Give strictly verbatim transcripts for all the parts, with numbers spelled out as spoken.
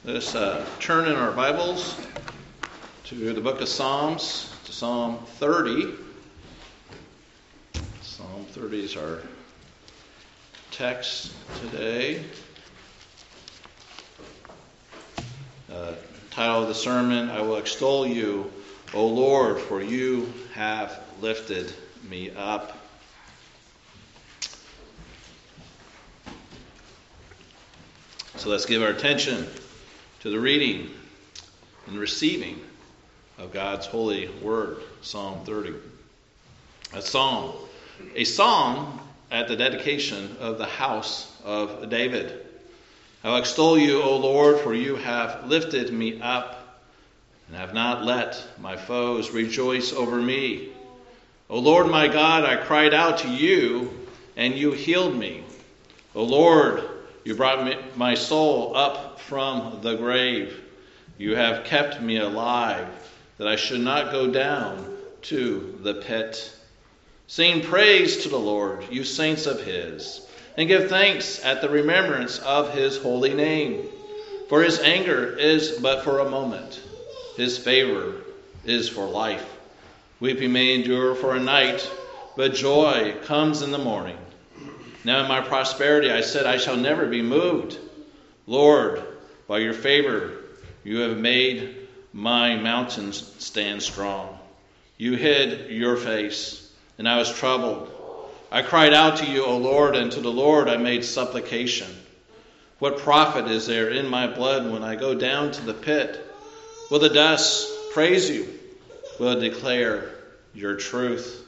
Let's uh, turn in our Bibles to the book of Psalms, to Psalm thirty. Psalm thirty is our text today. Uh, title of the sermon, I will extol you, O Lord, for you have lifted me up. So let's give our attention to the reading and receiving of God's holy word, Psalm thirty. A psalm, a song at the dedication of the house of David. I will extol you, O Lord, for you have lifted me up and have not let my foes rejoice over me. O Lord my God, I cried out to you, and you healed me. O Lord, you brought me, my soul up from the grave. You have kept me alive, that I should not go down to the pit. Sing praise to the Lord, you saints of his, and give thanks at the remembrance of his holy name. For his anger is but for a moment. His favor is for life. Weeping may endure for a night, but joy comes in the morning. Now in my prosperity I said, I shall never be moved. Lord, by your favor you have made my mountains stand strong. You hid your face, and I was troubled. I cried out to you, O Lord, and to the Lord I made supplication. What profit is there in my blood when I go down to the pit? Will the dust praise you? Will it declare your truth?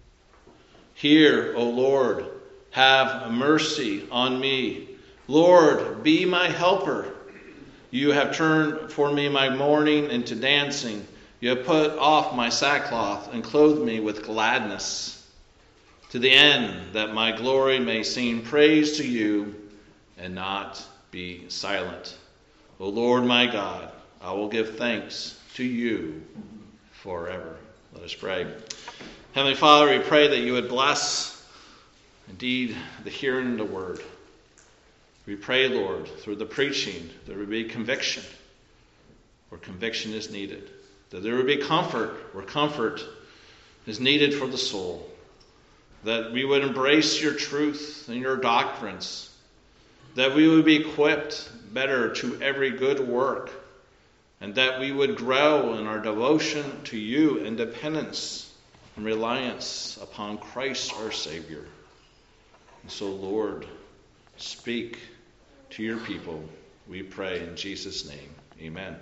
Hear, O Lord, have mercy on me. Lord, be my helper. You have turned for me my mourning into dancing. You have put off my sackcloth and clothed me with gladness, to the end that my glory may sing praise to you and not be silent. O Lord my God, I will give thanks to you forever. Let us pray. Heavenly Father, we pray that you would bless indeed the hearing of the word. We pray, Lord, through the preaching, there would be conviction where conviction is needed. That there would be comfort where comfort is needed for the soul. That we would embrace your truth and your doctrines. That we would be equipped better to every good work. And that we would grow in our devotion to you and dependence and reliance upon Christ our Savior. And so, Lord, speak to your people, we pray in Jesus' name. Amen.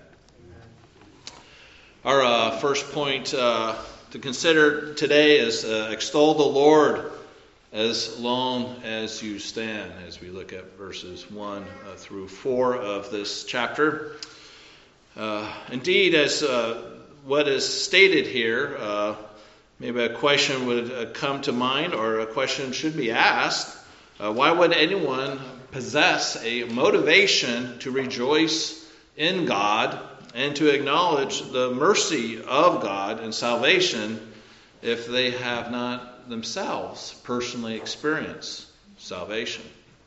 Our uh, first point uh, to consider today is uh, extol the Lord as long as you stand, as we look at verses one uh, through four of this chapter. Uh, indeed, as uh, what is stated here, uh, maybe a question would uh, come to mind, or a question should be asked. Uh, why would anyone possess a motivation to rejoice in God and to acknowledge the mercy of God and salvation if they have not themselves personally experienced salvation?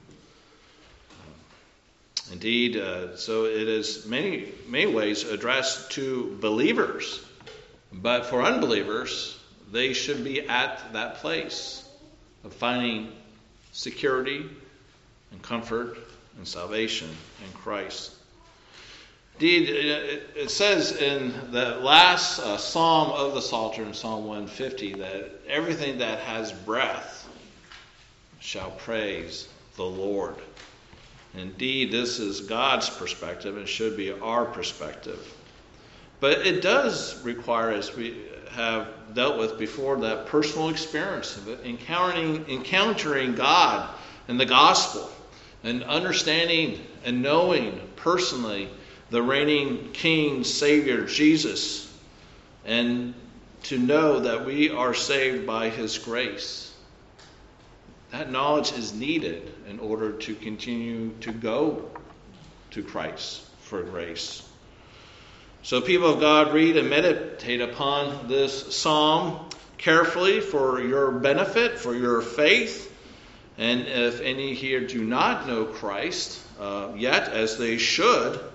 Indeed, uh, so it is many, many ways addressed to believers, but for unbelievers, they should be at that place of finding security and comfort and salvation in Christ. Indeed, it says in the last uh, psalm of the Psalter, in Psalm one fifty, that everything that has breath shall praise the Lord. Indeed, this is God's perspective and should be our perspective. But it does require, as we have dealt with before, that personal experience of it, encountering, encountering God and the gospel, and understanding and knowing personally the reigning King, Savior, Jesus, and to know that we are saved by his grace. That knowledge is needed in order to continue to go to Christ for grace. So people of God, read and meditate upon this psalm carefully for your benefit, for your faith. And if any here do not know Christ uh, yet, as they should,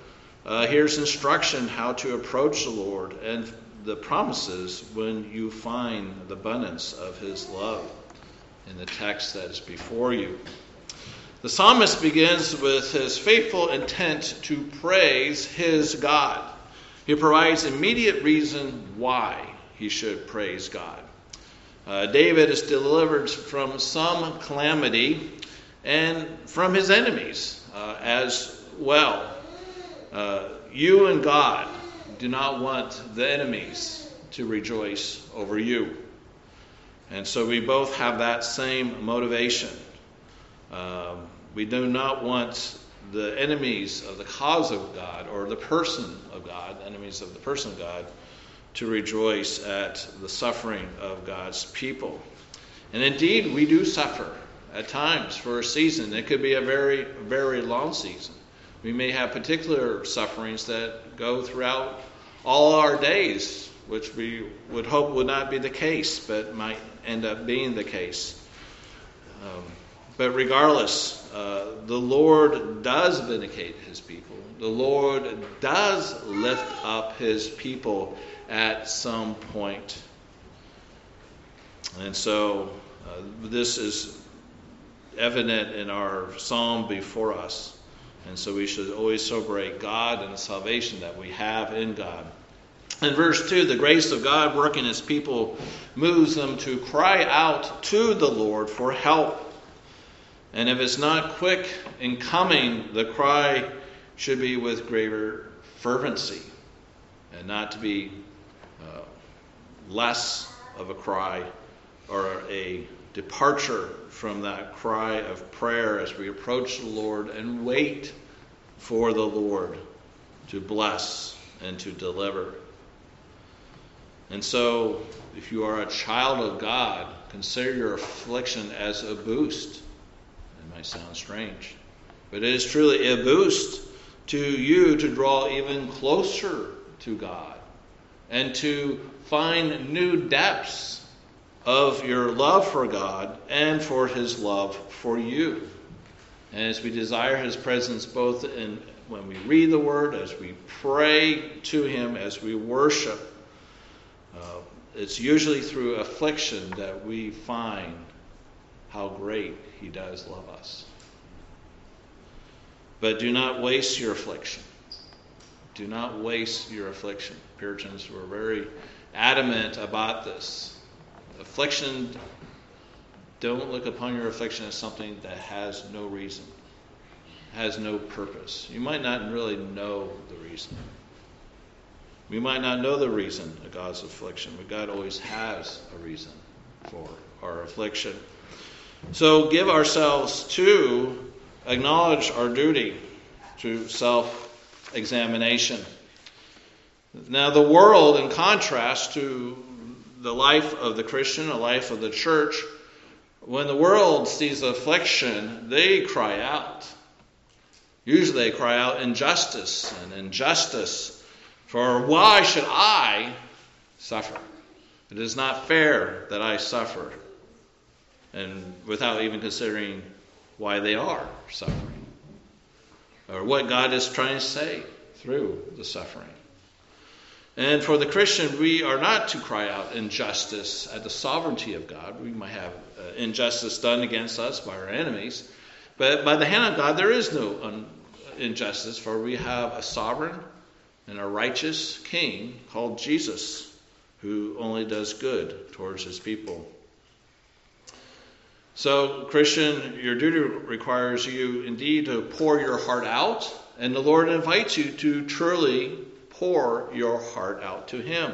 Uh, here's instruction how to approach the Lord and the promises when you find the abundance of his love in the text that is before you. The psalmist begins with his faithful intent to praise his God. He provides immediate reason why he should praise God. Uh, David is delivered from some calamity and from his enemies uh, as well. Uh, you and God do not want the enemies to rejoice over you. And so we both have that same motivation. Um, we do not want the enemies of the cause of God or the person of God, enemies of the person of God, to rejoice at the suffering of God's people. And indeed, we do suffer at times for a season. It could be a very, very long season. We may have particular sufferings that go throughout all our days, which we would hope would not be the case, but might end up being the case. Um, but regardless, uh, the Lord does vindicate his people. The Lord does lift up his people at some point. And so uh, this is evident in our psalm before us. And so we should always celebrate God and the salvation that we have in God. In verse two, the grace of God working his people moves them to cry out to the Lord for help. And if it's not quick in coming, the cry should be with greater fervency and not to be uh, less of a cry or a departure from that cry of prayer as we approach the Lord and wait for the Lord to bless and to deliver. And so, if you are a child of God, consider your affliction as a boost. It might sound strange, but it is truly a boost to you to draw even closer to God and to find new depths of your love for God and for his love for you. And as we desire his presence both in when we read the word, as we pray to him, as we worship, uh, it's usually through affliction that we find how great he does love us. But do not waste your affliction. Do not waste your affliction. Puritans were very adamant about this. Affliction, don't look upon your affliction as something that has no reason, has no purpose. You might not really know the reason. We might not know the reason of God's affliction, but God always has a reason for our affliction. So give ourselves to acknowledge our duty to self-examination. Now, the world, in contrast to the life of the Christian, the life of the church, when the world sees affliction, they cry out. Usually they cry out injustice and injustice. For why should I suffer? It is not fair that I suffer. And without even considering why they are suffering. Or what God is trying to say through the suffering. And for the Christian, we are not to cry out injustice at the sovereignty of God. We might have uh, injustice done against us by our enemies. But by the hand of God, there is no un- injustice, for we have a sovereign and a righteous king called Jesus, who only does good towards his people. So, Christian, your duty requires you indeed to pour your heart out, and the Lord invites you to truly pour your heart out to him.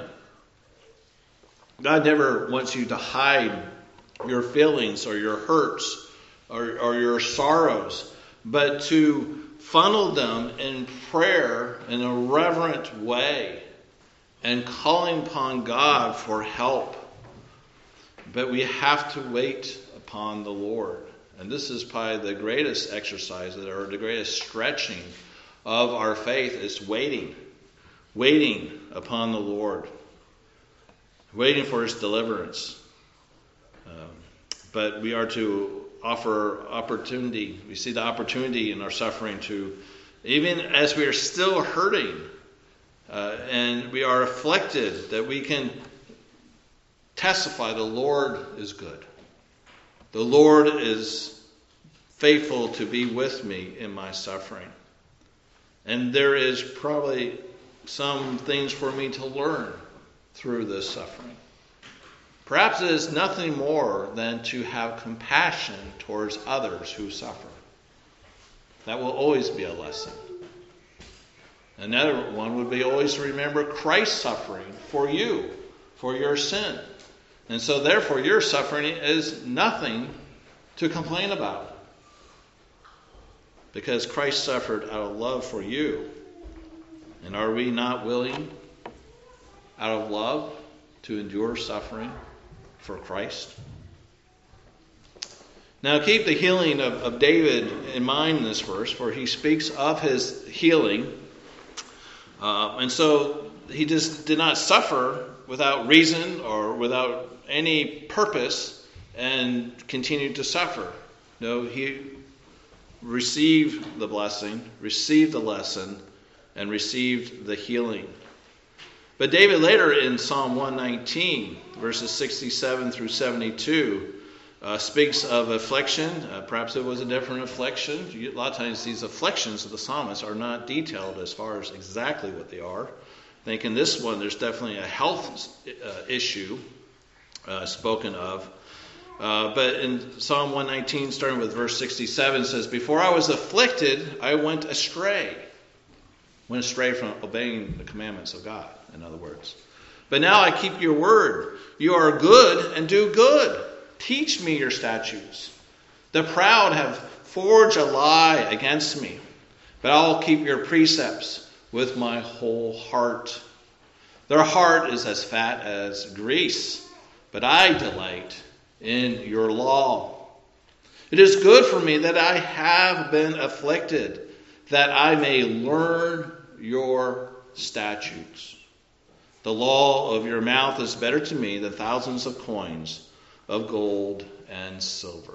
God never wants you to hide your feelings or your hurts or, or your sorrows, but to funnel them in prayer in a reverent way and calling upon God for help. But we have to wait upon the Lord. And this is probably the greatest exercise or the greatest stretching of our faith is waiting. Waiting upon the Lord. Waiting for his deliverance. Um, but we are to offer opportunity. We see the opportunity in our suffering to even as we are still hurting uh, and we are afflicted, that we can testify the Lord is good. The Lord is faithful to be with me in my suffering. And there is probably some things for me to learn through this suffering. Perhaps it is nothing more than to have compassion towards others who suffer. That will always be a lesson. Another one would be always to remember Christ's suffering for you, for your sin. And so therefore your suffering is nothing to complain about. Because Christ suffered out of love for you. And are we not willing, out of love, to endure suffering for Christ? Now keep the healing of, of David in mind in this verse, for he speaks of his healing. Uh, and so he just did not suffer without reason or without any purpose and continued to suffer. No, he received the blessing, received the lesson, and received the healing. But David later in Psalm one nineteen, verses sixty-seven through seventy-two, uh, speaks of affliction. Uh, perhaps it was a different affliction. A lot of times these afflictions of the psalmist are not detailed as far as exactly what they are. I think in this one there's definitely a health uh, issue uh, spoken of. Uh, but in Psalm one nineteen, starting with verse sixty-seven, says, "Before I was afflicted, I went astray." Went astray from obeying the commandments of God, in other words. "But now I keep your word. You are good and do good. Teach me your statutes. The proud have forged a lie against me, but I'll keep your precepts with my whole heart. Their heart is as fat as grease, but I delight in your law. It is good for me that I have been afflicted, that I may learn your statutes. The law of your mouth is better to me than thousands of coins of gold and silver."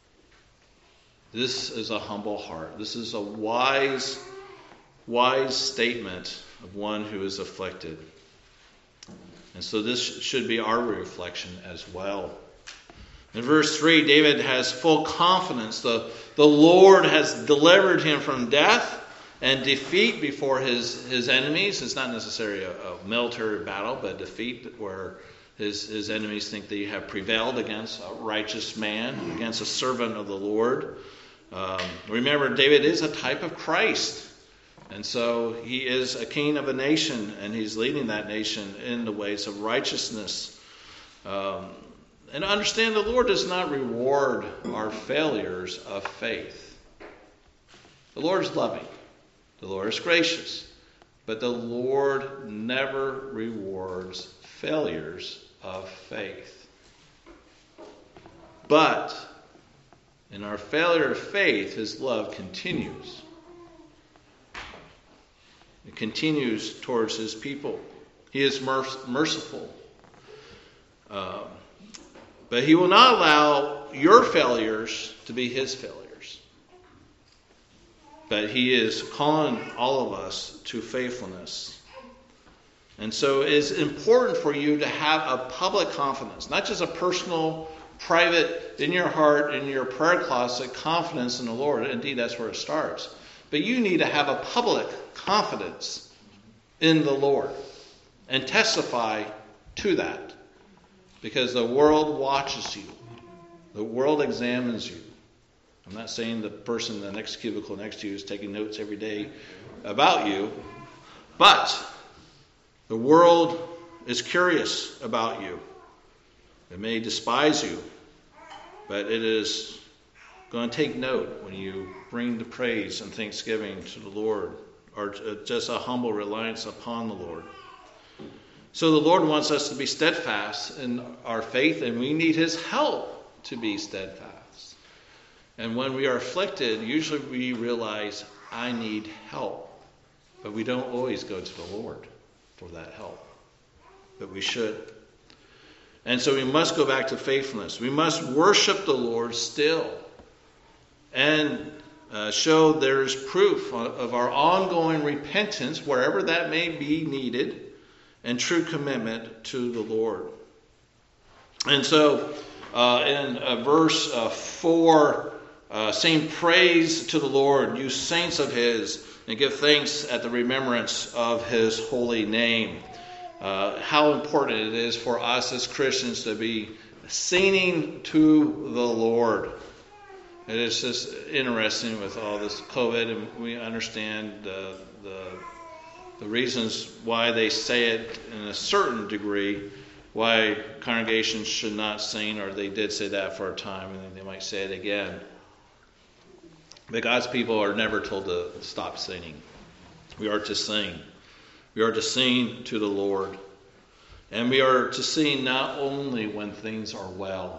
This is a humble heart. This is a wise, wise statement of one who is afflicted. And so this should be our reflection as well. In verse three, David has full confidence. The, the Lord has delivered him from death and defeat before his, his enemies. It's not necessarily a, a military battle, but a defeat where his, his enemies think they have prevailed against a righteous man, against a servant of the Lord. Um, remember, David is a type of Christ. And so he is a king of a nation, and he's leading that nation in the ways of righteousness. Um, and understand the Lord does not reward our failures of faith. The Lord is loving. The Lord is gracious. But the Lord never rewards failures of faith. But in our failure of faith, his love continues. It continues towards his people. He is merc- merciful. Uh, but he will not allow your failures to be his failures. But he is calling all of us to faithfulness. And so it is important for you to have a public confidence, not just a personal, private, in your heart, in your prayer closet, confidence in the Lord. Indeed, that's where it starts. But you need to have a public confidence in the Lord and testify to that. Because the world watches you. The world examines you. I'm not saying the person in the next cubicle next to you is taking notes every day about you. But the world is curious about you. It may despise you. But it is going to take note when you bring the praise and thanksgiving to the Lord, or just a humble reliance upon the Lord. So the Lord wants us to be steadfast in our faith, and we need his help to be steadfast. And when we are afflicted, usually we realize, I need help. But we don't always go to the Lord for that help. But we should. And so we must go back to faithfulness. We must worship the Lord still. And uh, show there's proof of our ongoing repentance, wherever that may be needed, and true commitment to the Lord. And so, uh, in uh, verse uh, four, uh, sing praise to the Lord, you saints of His, and give thanks at the remembrance of His holy name. Uh, how important it is for us as Christians to be singing to the Lord. It is just interesting with all this COVID, and we understand the, the the reasons why they say it in a certain degree, why congregations should not sing, or they did say that for a time, and then they might say it again. But God's people are never told to stop singing. We are to sing. We are to sing to the Lord. And we are to sing not only when things are well.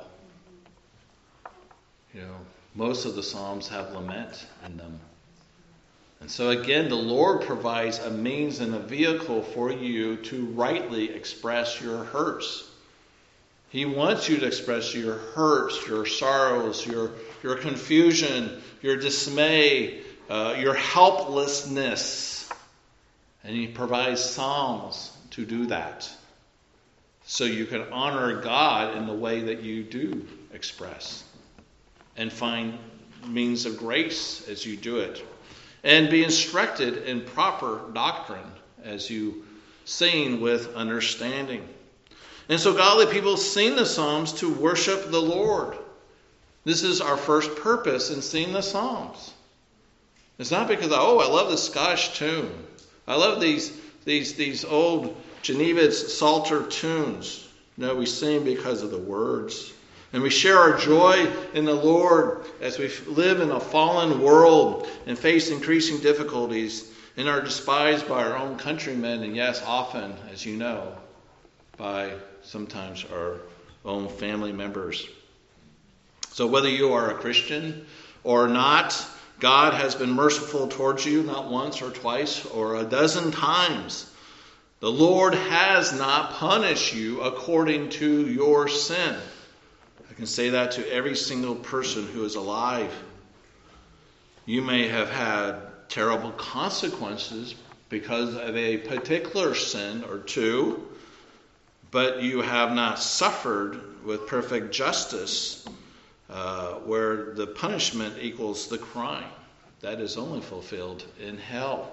You know, most of the Psalms have lament in them. And so again, the Lord provides a means and a vehicle for you to rightly express your hurts. He wants you to express your hurts, your sorrows, your, your confusion, your dismay, uh, your helplessness. And He provides psalms to do that. So you can honor God in the way that you do express. And find means of grace as you do it. And be instructed in proper doctrine as you sing with understanding. And so godly people sing the Psalms to worship the Lord. This is our first purpose in singing the Psalms. It's not because, oh, I love the Scottish tune. I love these, these, these old Geneva Psalter tunes. No, we sing because of the words. And we share our joy in the Lord as we live in a fallen world and face increasing difficulties and are despised by our own countrymen, and yes, often, as you know, by sometimes our own family members. So whether you are a Christian or not, God has been merciful towards you not once or twice or a dozen times. The Lord has not punished you according to your sin. I can say that to every single person who is alive. You may have had terrible consequences because of a particular sin or two, but you have not suffered with perfect justice, uh, where the punishment equals the crime. That is only fulfilled in hell.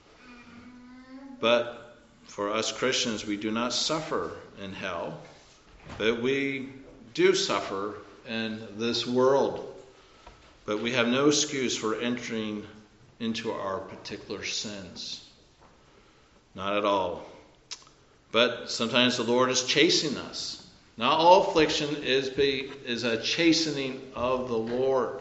But for us Christians, we do not suffer in hell, but we do suffer in this world. But we have no excuse for entering into our particular sins. Not at all. But sometimes the Lord is chasing us. Not all affliction is, be, is a chastening of the Lord.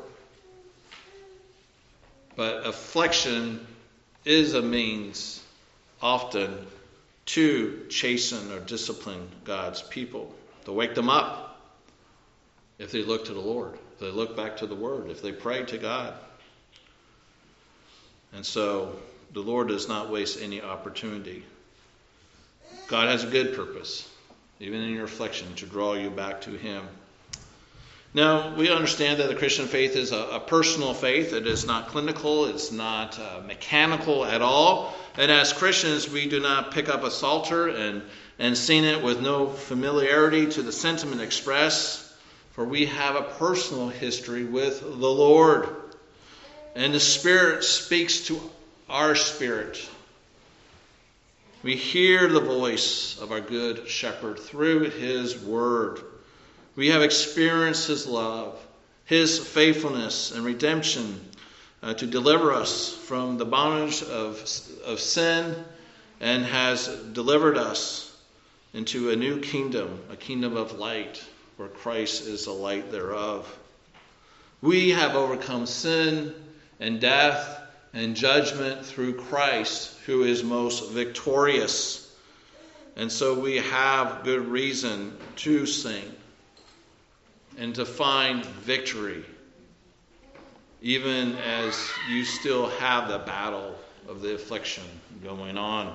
But affliction is a means often to chasten or discipline God's people. To wake them up if they look to the Lord. If they look back to the Word. If they pray to God. And so the Lord does not waste any opportunity. God has a good purpose, even in your affliction, to draw you back to Him. Now, we understand that the Christian faith is a, a personal faith. It is not clinical. It's not uh, mechanical at all. And as Christians, we do not pick up a psalter and, and sing it with no familiarity to the sentiment expressed. For we have a personal history with the Lord. And the Spirit speaks to our spirit. We hear the voice of our good shepherd through His word. We have experienced His love, His faithfulness and redemption uh, to deliver us from the bondage of, of sin, and has delivered us into a new kingdom, a kingdom of light, where Christ is the light thereof. We have overcome sin and death and judgment through Christ, who is most victorious. And so we have good reason to sing and to find victory, even as you still have the battle of the affliction going on.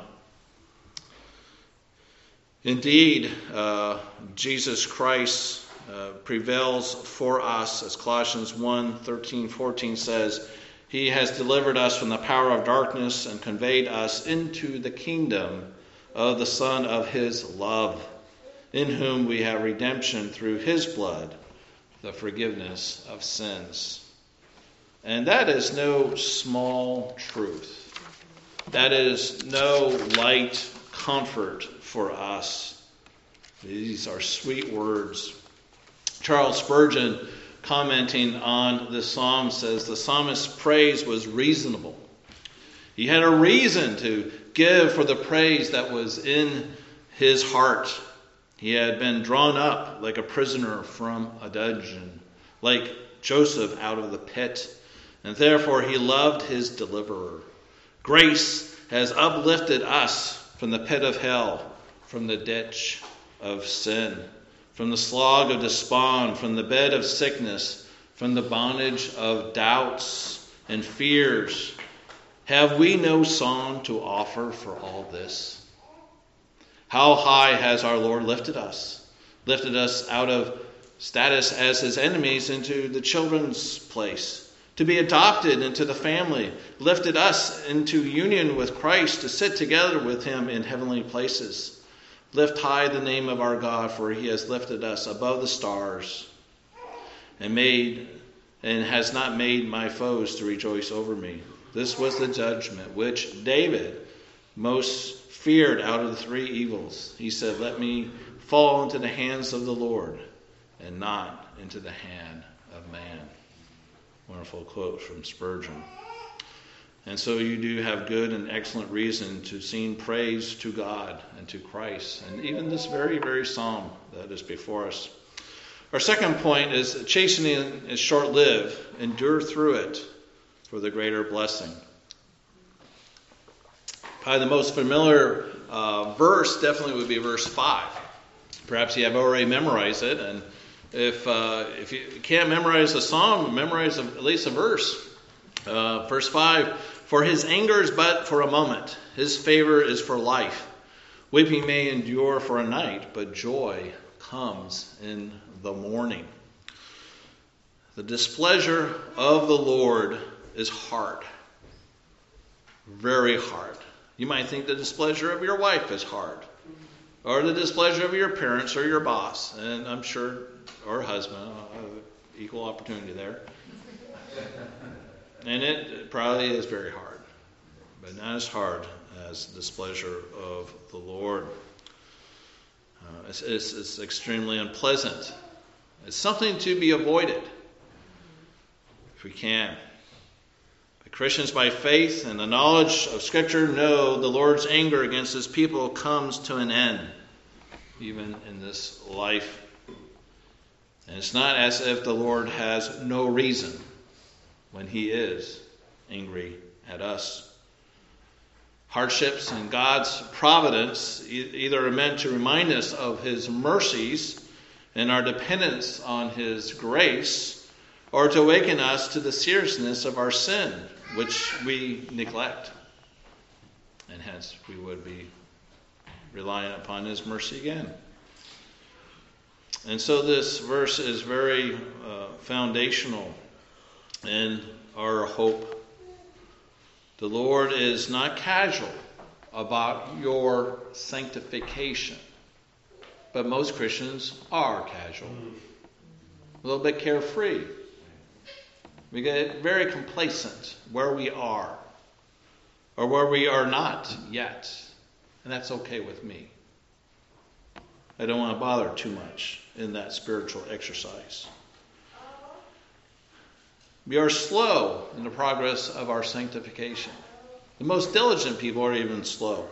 Indeed, uh, Jesus Christ uh, prevails for us, as Colossians one, thirteen, fourteen says. He has delivered us from the power of darkness and conveyed us into the kingdom of the Son of his love, in whom we have redemption through his blood, the forgiveness of sins. And that is no small truth. That is no light comfort for us. These are sweet words. Charles Spurgeon, commenting on this psalm, says the psalmist's praise was reasonable. He had a reason to give for the praise that was in his heart. He had been drawn up like a prisoner from a dungeon, like Joseph out of the pit, and therefore he loved his deliverer. Grace has uplifted us from the pit of hell, from the ditch of sin, from the slog of despond, from the bed of sickness, from the bondage of doubts and fears. Have we no song to offer for all this? How high has our Lord lifted us, lifted us out of status as his enemies into the children's place, to be adopted into the family, lifted us into union with Christ, to sit together with him in heavenly places. Lift high the name of our God, for he has lifted us above the stars and made and has not made my foes to rejoice over me. This was the judgment which David most feared out of the three evils. He said, let me fall into the hands of the Lord and not into the hand of man. Wonderful quote from Spurgeon. And so you do have good and excellent reason to sing praise to God and to Christ, and even this very, very psalm that is before us. Our second point is chastening is short-lived. Endure through it for the greater blessing. Probably the most familiar uh, verse definitely would be verse five. Perhaps you have already memorized it, and if uh, if you can't memorize a psalm, memorize a, at least a verse. Uh, verse five, for his anger is but for a moment. His favor is for life. Weeping may endure for a night, but joy comes in the morning. The displeasure of the Lord is hard. Very hard. You might think the displeasure of your wife is hard, or the displeasure of your parents or your boss, and I'm sure, or husband, uh, equal opportunity there. And it probably is very hard, but not as hard as the displeasure of the Lord. Uh, it's, it's, it's extremely unpleasant. It's something to be avoided if we can. But Christians by faith and the knowledge of Scripture know the Lord's anger against his people comes to an end, even in this life. And it's not as if the Lord has no reason when he is angry at us. Hardships and God's providence either are meant to remind us of his mercies and our dependence on his grace, or to awaken us to the seriousness of our sin, which we neglect. And hence we would be relying upon his mercy again. And so this verse is very uh, foundational in our hope. The Lord is not casual about your sanctification, but most Christians are casual, a little bit carefree. We get very complacent where we are, or where we are not yet, and that's okay with me. I don't want to bother too much in that spiritual exercise. We are slow in the progress of our sanctification. The most diligent people are even slow.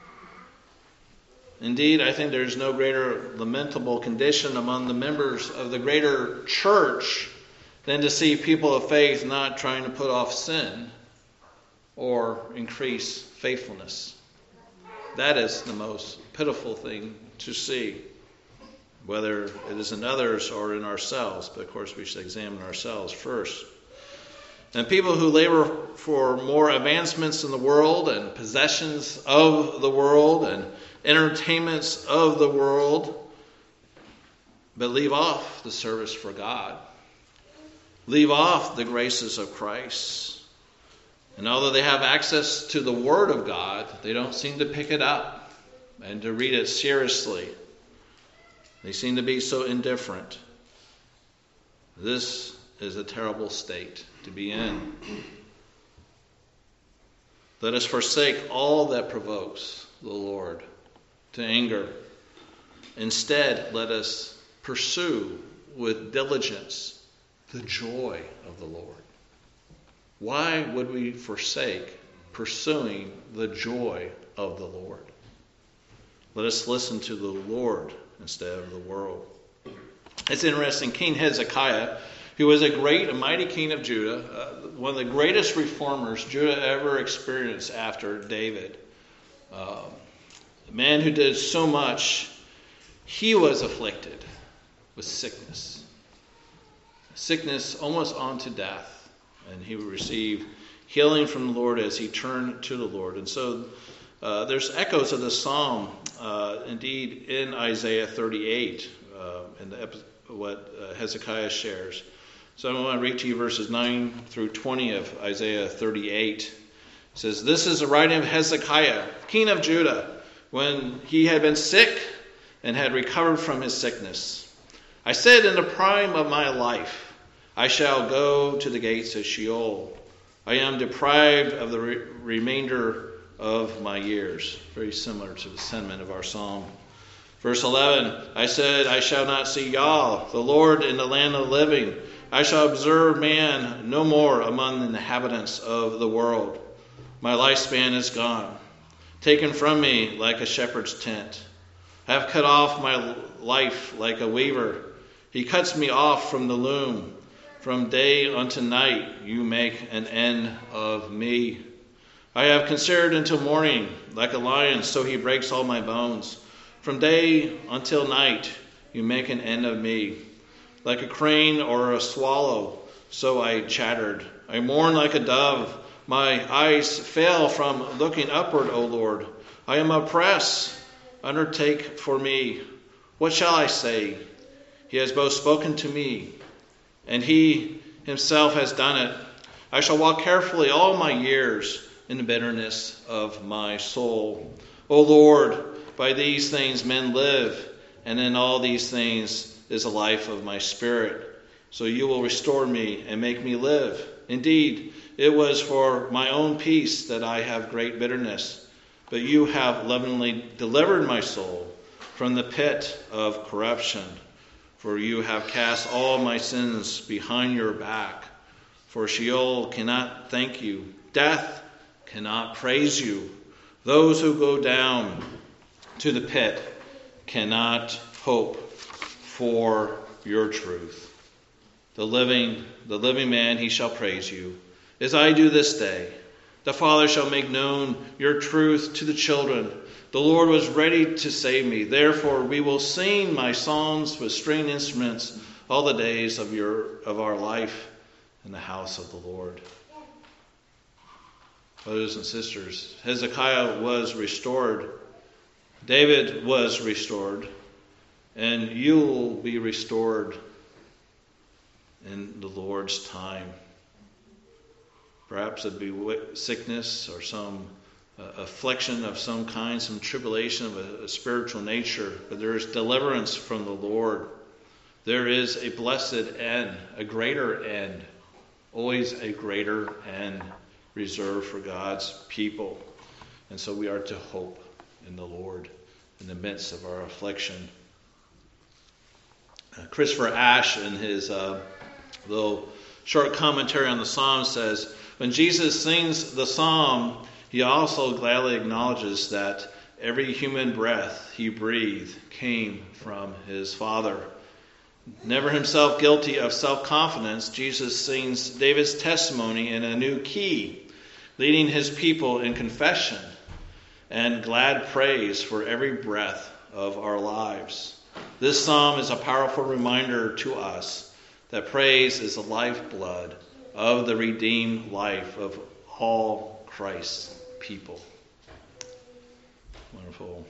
Indeed, I think there is no greater lamentable condition among the members of the greater church than to see people of faith not trying to put off sin or increase faithfulness. That is the most pitiful thing to see, whether it is in others or in ourselves. But of course, we should examine ourselves first. And people who labor for more advancements in the world and possessions of the world and entertainments of the world, but leave off the service for God, leave off the graces of Christ, And although they have access to the Word of God, they don't seem to pick it up and to read it seriously. They seem to be so indifferent. This is a terrible state to be in. Let us forsake all that provokes the Lord to anger. Instead, let us pursue with diligence the joy of the Lord. Why would we forsake pursuing the joy of the Lord? Let us listen to the Lord instead of the world. It's interesting, King Hezekiah, who was a great and mighty king of Judah, uh, one of the greatest reformers Judah ever experienced after David, uh, a man who did so much, he was afflicted with sickness. Sickness almost unto death. And he would receive healing from the Lord as he turned to the Lord. And so uh, there's echoes of the psalm, uh, indeed, in Isaiah thirty-eight, uh, in the epi- what uh, Hezekiah shares. So I want to read to you verses nine through twenty of Isaiah thirty-eight. It says, "This is the writing of Hezekiah, king of Judah, when he had been sick and had recovered from his sickness. I said in the prime of my life, I shall go to the gates of Sheol. I am deprived of the re- remainder of my years." Very similar to the sentiment of our psalm. Verse eleven, "I said, I shall not see Yah, the Lord, in the land of the living. I shall observe man no more among the inhabitants of the world. My lifespan is gone, taken from me like a shepherd's tent. I have cut off my life like a weaver. He cuts me off from the loom. From day unto night you make an end of me. I have considered until morning, like a lion, so he breaks all my bones. From day until night you make an end of me. Like a crane or a swallow, so I chattered. I mourn like a dove. My eyes fail from looking upward, O Lord. I am oppressed. Undertake for me. What shall I say? He has both spoken to me, and he himself has done it. I shall walk carefully all my years in the bitterness of my soul. O Lord, by these things men live, and in all these things is the life of my spirit. So you will restore me and make me live. Indeed, it was for my own peace that I have great bitterness. But you have lovingly delivered my soul from the pit of corruption. For you have cast all my sins behind your back. For Sheol cannot thank you. Death cannot praise you. Those who go down to the pit cannot hope for your truth. The living, the living man, he shall praise you, as I do this day. The Father shall make known your truth to the children. The Lord was ready to save me. Therefore we will sing my songs with string instruments all the days of your of our life in the house of the Lord. Brothers and sisters, Hezekiah was restored. David was restored. And you will be restored in the Lord's time. Perhaps it'd be sickness or some uh, affliction of some kind, some tribulation of a, a spiritual nature. But there is deliverance from the Lord. There is a blessed end, a greater end, always a greater end reserved for God's people. And so we are to hope in the Lord in the midst of our affliction. Uh, Christopher Ash, in his uh, little short commentary on the Psalm, says, when Jesus sings the Psalm, he also gladly acknowledges that every human breath he breathed came from his Father. Never himself guilty of self-confidence, Jesus sings David's testimony in a new key, leading his people in confession and glad praise for every breath of our lives. This psalm is a powerful reminder to us that praise is the lifeblood of the redeemed life of all Christ's people. Wonderful.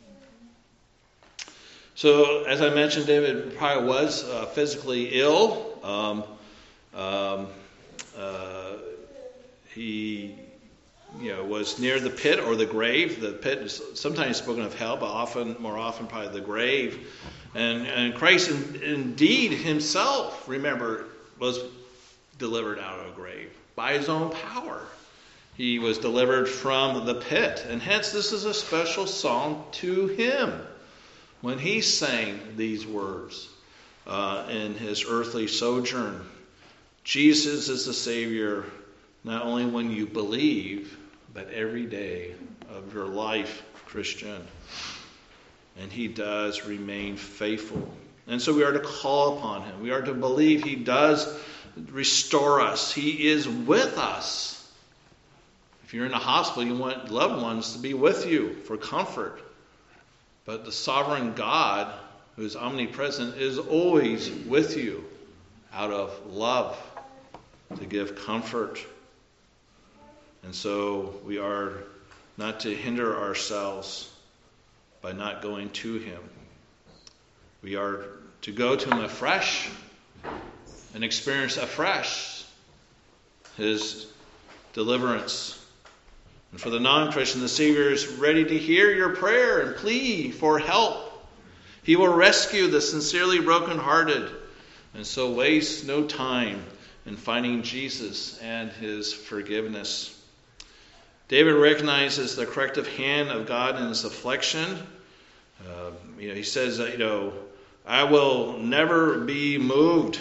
So, as I mentioned, David probably was uh, physically ill. Um, um, uh, he you know, was near the pit or the grave. The pit is sometimes spoken of hell, but often, more often, probably the grave. And, and Christ in, indeed himself, remember, was delivered out of a grave by his own power. He was delivered from the pit. And hence this is a special song to him when he sang these words uh, in his earthly sojourn. Jesus is the Savior, not only when you believe, but every day of your life, Christian. And he does remain faithful. And so we are to call upon him. We are to believe he does restore us. He is with us. If you're in a hospital, you want loved ones to be with you for comfort. But the sovereign God, who is omnipresent, is always with you out of love to give comfort. And so we are not to hinder ourselves by not going to him. We are to go to him afresh and experience afresh his deliverance. And for the non-Christian, the Savior is ready to hear your prayer and plea for help. He will rescue the sincerely brokenhearted. And so waste no time in finding Jesus and his forgiveness. David recognizes the corrective hand of God in his affliction. Uh, you know, he says that, you know, I will never be moved.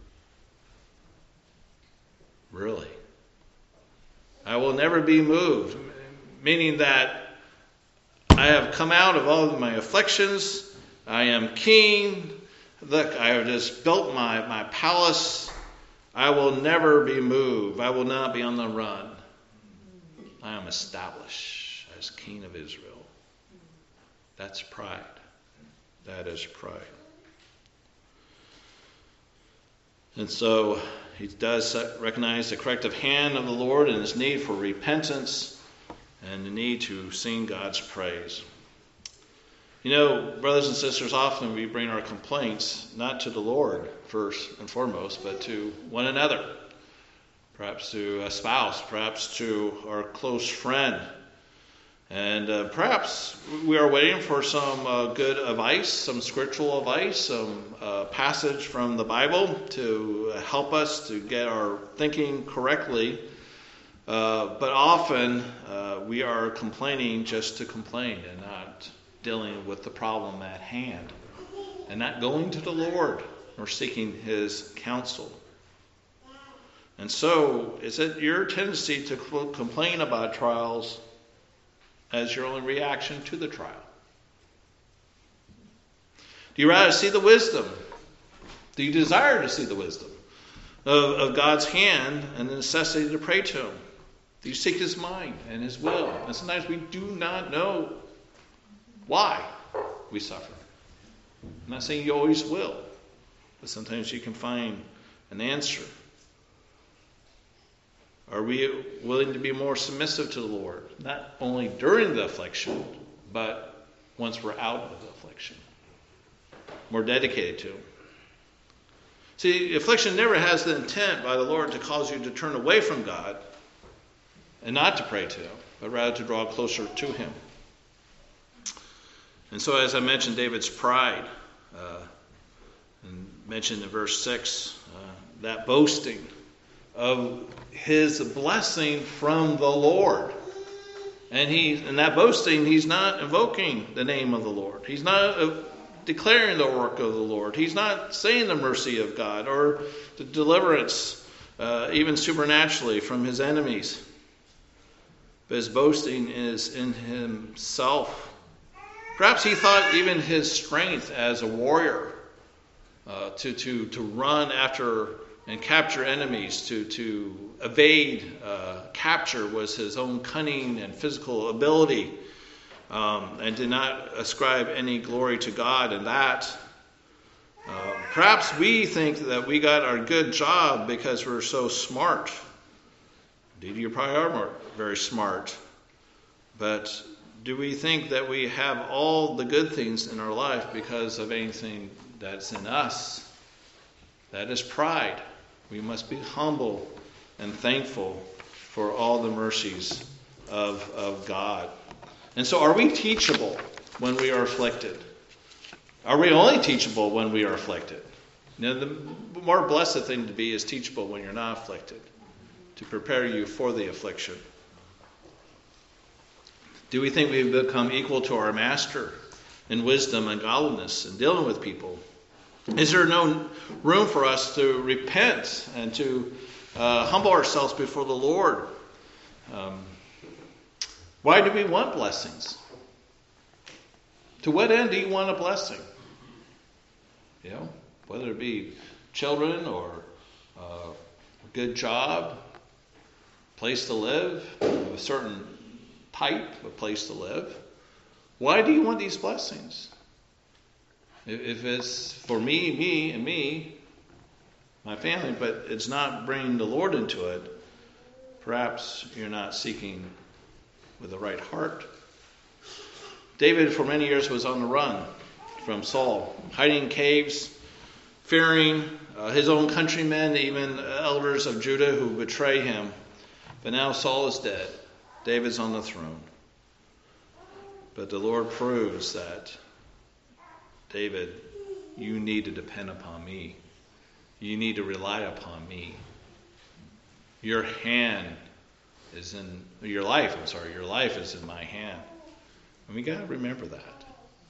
Really? I will never be moved. Meaning that I have come out of all of my afflictions. I am king. Look, I have just built my, my palace. I will never be moved. I will not be on the run. I am established as King of Israel. That's pride. That is pride. And so he does recognize the corrective hand of the Lord and his need for repentance and the need to sing God's praise. You know, brothers and sisters, often we bring our complaints not to the Lord first and foremost, but to one another. Perhaps to a spouse, perhaps to our close friend. And uh, perhaps we are waiting for some uh, good advice, some scriptural advice, some uh, passage from the Bible to help us to get our thinking correctly. Uh, but often uh, we are complaining just to complain and not dealing with the problem at hand. And not going to the Lord or seeking his counsel. And so, is it your tendency to complain about trials as your only reaction to the trial? Do you rather see the wisdom? Do you desire to see the wisdom of, of God's hand and the necessity to pray to him? Do you seek his mind and his will? And sometimes we do not know why we suffer. I'm not saying you always will, but sometimes you can find an answer. Are we willing to be more submissive to the Lord? Not only during the affliction, but once we're out of the affliction. More dedicated to him. See, affliction never has the intent by the Lord to cause you to turn away from God and not to pray to him, but rather to draw closer to him. And so, as I mentioned, David's pride, uh, and mentioned in verse six, uh, that boasting of his blessing from the Lord. And he, in that boasting, he's not invoking the name of the Lord. He's not uh, declaring the work of the Lord. He's not saying the mercy of God or the deliverance, uh, even supernaturally, from his enemies. But his boasting is in himself. Perhaps he thought even his strength as a warrior uh, to, to, to run after and capture enemies, to, to evade uh, capture was his own cunning and physical ability, um, and did not ascribe any glory to God in that. Uh, perhaps we think that we got our good job because we're so smart. Indeed, you probably are more, very smart. But do we think that we have all the good things in our life because of anything that's in us? That is pride. We must be humble and thankful for all the mercies of, of God. And so are we teachable when we are afflicted? Are we only teachable when we are afflicted? You know, the more blessed thing to be is teachable when you're not afflicted, to prepare you for the affliction. Do we think we've become equal to our master in wisdom and godliness in dealing with people? Is there no room for us to repent and to uh, humble ourselves before the Lord? Um, why do we want blessings? To what end do you want a blessing? You know, whether it be children or uh, a good job, place to live, of a certain type of place to live. Why do you want these blessings? If it's for me, me, and me, my family, but it's not bringing the Lord into it, perhaps you're not seeking with the right heart. David, for many years, was on the run from Saul, hiding in caves, fearing uh, his own countrymen, even elders of Judah who betray him. But now Saul is dead. David's on the throne. But the Lord proves that, David, you need to depend upon me. You need to rely upon me. Your hand is in, your life, I'm sorry, your life is in my hand. And we got to remember that.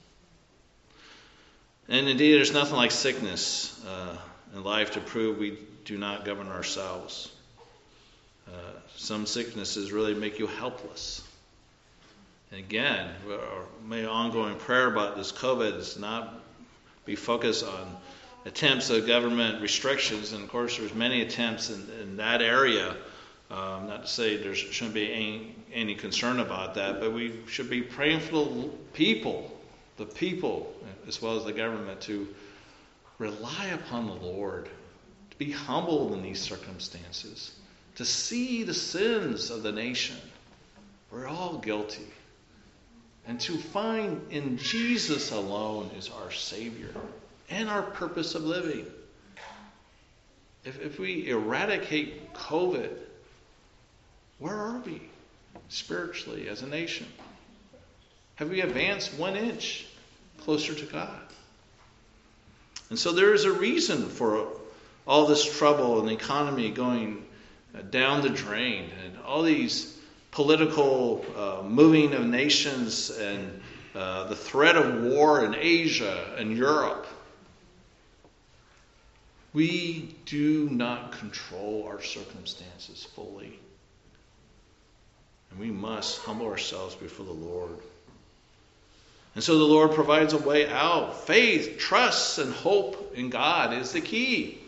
And indeed, there's nothing like sickness uh, in life to prove we do not govern ourselves. Uh, some sicknesses really make you helpless. And again, our my ongoing prayer about this COVID is not be focused on attempts of government restrictions. And of course, there's many attempts in, in that area. Um, not to say there shouldn't be any, any concern about that, but we should be praying for the people, the people, as well as the government, to rely upon the Lord, to be humble in these circumstances, to see the sins of the nation. We're all guilty. And to find in Jesus alone is our Savior and our purpose of living. If, if we eradicate COVID, where are we spiritually as a nation? Have we advanced one inch closer to God? And so there is a reason for all this trouble and the economy going down the drain and all these political uh, moving of nations and uh, the threat of war in Asia and Europe. We do not control our circumstances fully. And we must humble ourselves before the Lord. And so the Lord provides a way out. Faith, trust, and hope in God is the key.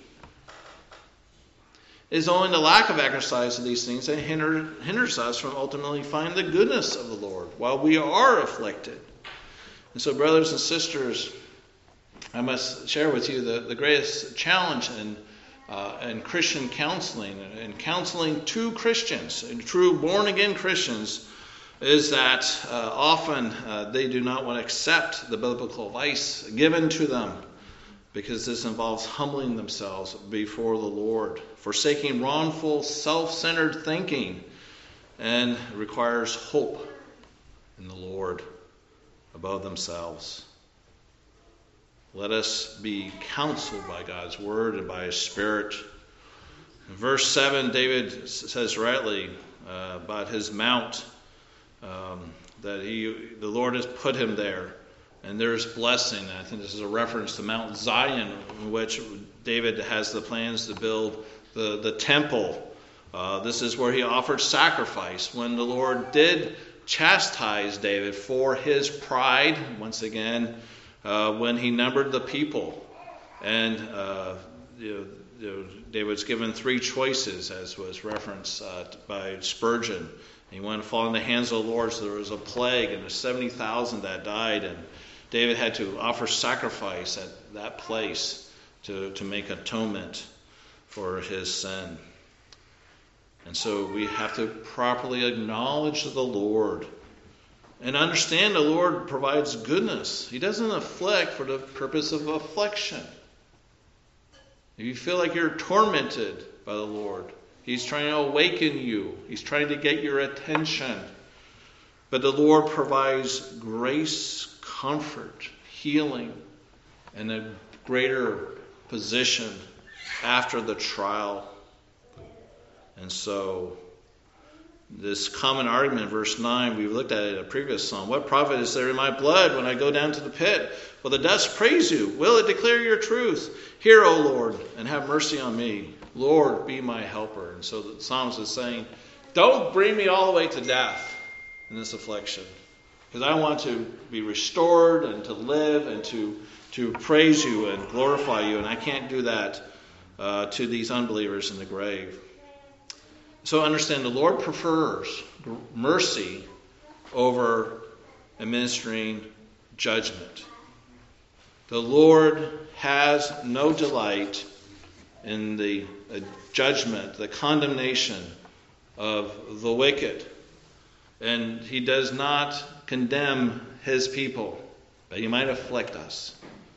It is only the lack of exercise of these things that hinder, hinders us from ultimately finding the goodness of the Lord while we are afflicted. And so, brothers and sisters, I must share with you the, the greatest challenge in, uh, in Christian counseling and counseling to Christians, and true born-again Christians, is that uh, often uh, they do not want to accept the biblical advice given to them, because this involves humbling themselves before the Lord, forsaking wrongful, self-centered thinking, and requires hope in the Lord above themselves. Let us be counseled by God's Word and by His Spirit. In verse seven, David says rightly uh, about his mount, um, that he, the Lord has put him there. And there's blessing. I think this is a reference to Mount Zion, in which David has the plans to build the, the temple. Uh, this is where he offered sacrifice. When the Lord did chastise David for his pride, once again, uh, when he numbered the people. And uh, you know, you know, David's given three choices, as was referenced uh, by Spurgeon. He went and fell in the hands of the Lord, so there was a plague, and there's seventy thousand that died, and David had to offer sacrifice at that place to, to make atonement for his sin. And so we have to properly acknowledge the Lord and understand the Lord provides goodness. He doesn't afflict for the purpose of affliction. If you feel like you're tormented by the Lord, He's trying to awaken you. He's trying to get your attention. But the Lord provides grace, comfort, healing, and a greater position after the trial. And so, this common argument, verse nine, we've looked at it in a previous psalm. What profit is there in my blood when I go down to the pit? Will the dust praise you? Will it declare your truth? Hear, O Lord, and have mercy on me. Lord, be my helper. And so the psalmist is saying, don't bring me all the way to death in this affliction. Because I want to be restored and to live and to, to praise you and glorify you. And I can't do that uh, to these unbelievers in the grave. So understand, the Lord prefers mercy over administering judgment. The Lord has no delight in the uh, judgment, the condemnation of the wicked. And he does not condemn his people, but he might afflict us.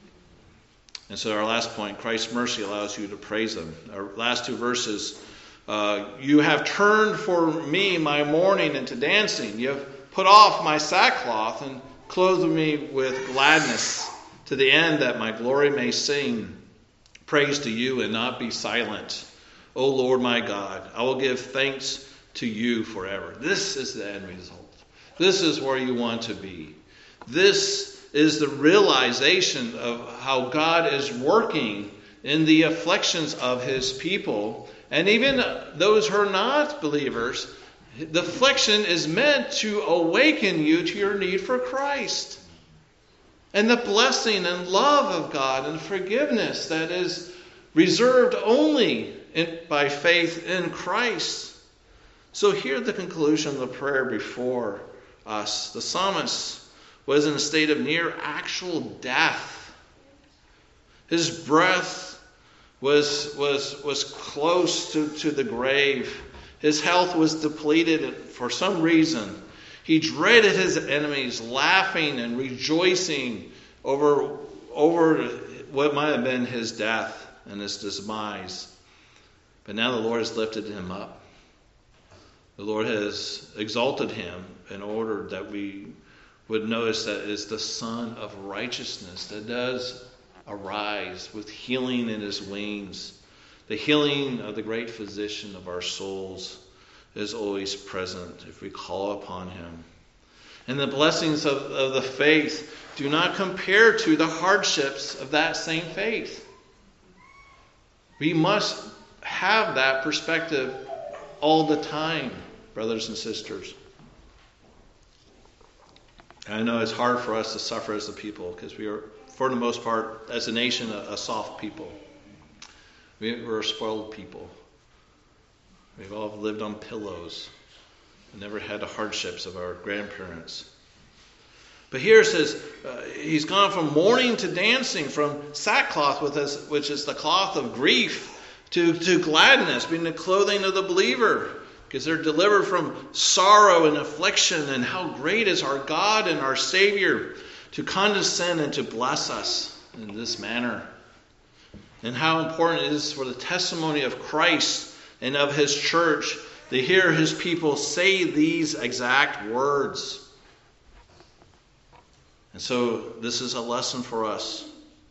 And so our last point, Christ's mercy allows you to praise him. Our last two verses, uh, you have turned for me my mourning into dancing. You have put off my sackcloth and clothed me with gladness, to the end that my glory may sing praise to you and not be silent. O Lord my God, I will give thanks to you forever. This is the end result. This is where you want to be. This is the realization of how God is working in the afflictions of his people. And even those who are not believers, the affliction is meant to awaken you to your need for Christ. And the blessing and love of God and forgiveness that is reserved only in, by faith in Christ. So hear the conclusion of the prayer before us. The psalmist was in a state of near actual death. His breath was, was, was close to, to the grave. His health was depleted for some reason. He dreaded his enemies, laughing and rejoicing over, over what might have been his death and his demise. But now the Lord has lifted him up. The Lord has exalted him in order that we would notice that it is the Son of Righteousness that does arise with healing in his wings. The healing of the great physician of our souls is always present if we call upon him. And the blessings of, of the faith do not compare to the hardships of that same faith. We must have that perspective all the time, brothers and sisters. I know it's hard for us to suffer as a people because we are, for the most part, as a nation, a, a soft people. We, we're a spoiled people. We've all lived on pillows and never had the hardships of our grandparents. But here it says, uh, he's gone from mourning to dancing, from sackcloth, with us, which is the cloth of grief, to, to gladness, being the clothing of the believer, because they're delivered from sorrow and affliction. And how great is our God and our Savior to condescend and to bless us in this manner. And how important it is for the testimony of Christ and of his church to hear his people say these exact words. And so this is a lesson for us.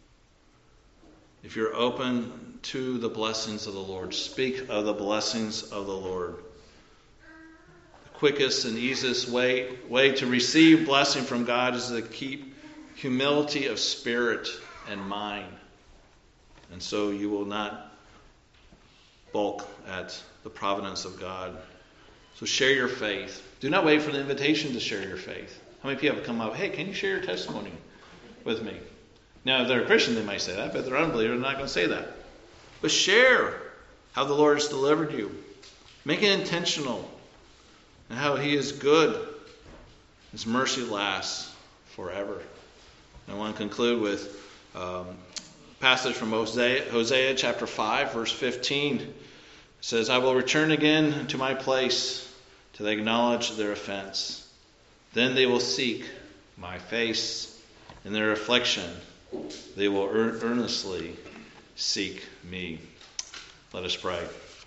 If you're open to the blessings of the Lord, speak of the blessings of the Lord. The quickest and easiest way, way to receive blessing from God is to keep humility of spirit and mind. And so you will not balk at the providence of God. So share your faith. Do not wait for the invitation to share your faith. How many people have come up, hey, can you share your testimony with me? Now, if they're a Christian, they might say that, but if they're unbeliever, they're not going to say that. But share how the Lord has delivered you. Make it intentional. And how he is good. His mercy lasts forever. I want to conclude with um, a passage from Hosea, Hosea chapter five, verse fifteen. It says, I will return again to my place till they acknowledge their offense. Then they will seek my face. In their affliction, they will earnestly seek me. Let us pray.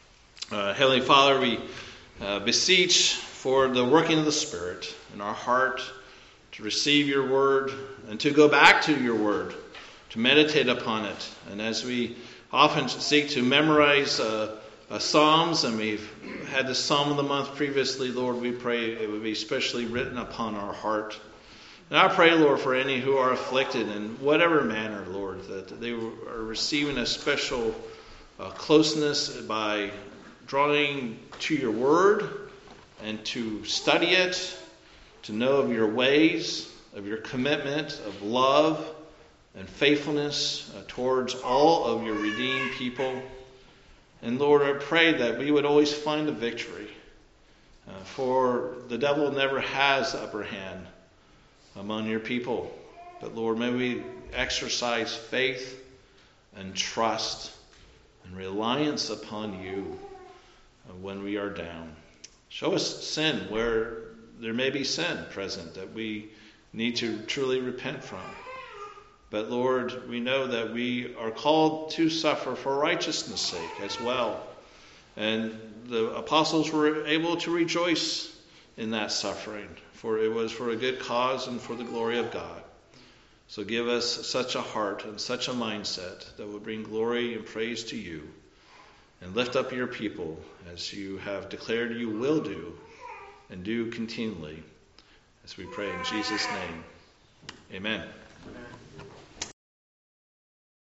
Uh, Heavenly Father, we uh, beseech for the working of the Spirit in our heart to receive your word and to go back to your word, to meditate upon it. And as we often seek to memorize uh, uh, Psalms, and we've had the Psalm of the month previously, Lord, we pray it would be specially written upon our heart. And I pray, Lord, for any who are afflicted in whatever manner, Lord, that they are receiving a special uh, closeness by drawing to your word and to study it, to know of your ways, of your commitment, of love and faithfulness uh, towards all of your redeemed people. And Lord, I pray that we would always find a victory, uh, for the devil never has the upper hand among your people. But Lord, may we exercise faith and trust and reliance upon you when we are down. Show us sin where there may be sin present that we need to truly repent from. But Lord, we know that we are called to suffer for righteousness' sake as well. And the apostles were able to rejoice in that suffering, for it was for a good cause and for the glory of God. So give us such a heart and such a mindset that will bring glory and praise to you, and lift up your people as you have declared you will do and do continually, as we pray in Jesus' name. Amen.